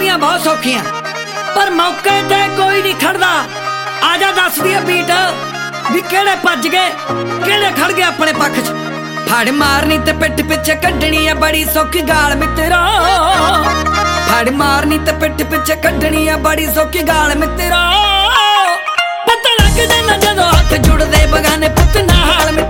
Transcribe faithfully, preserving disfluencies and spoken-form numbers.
लड़नियां बहुत सौखियां पर मौके ते कोई नहीं खड़दा। आजा दस दी बीट भी केड़े भज गए केड़े खड़ गए अपने पक्ष च। फड़ मारनी ते पिठ पिछे कड्डनी है बड़ी सौखी गाल मित्रा। फड़ मारनी ते पिठ पिछे कड्डनी है बड़ी सौखी गाल मित्रा। पता लग जाना जदों हथ जुड़दे बगाने पुत नाल।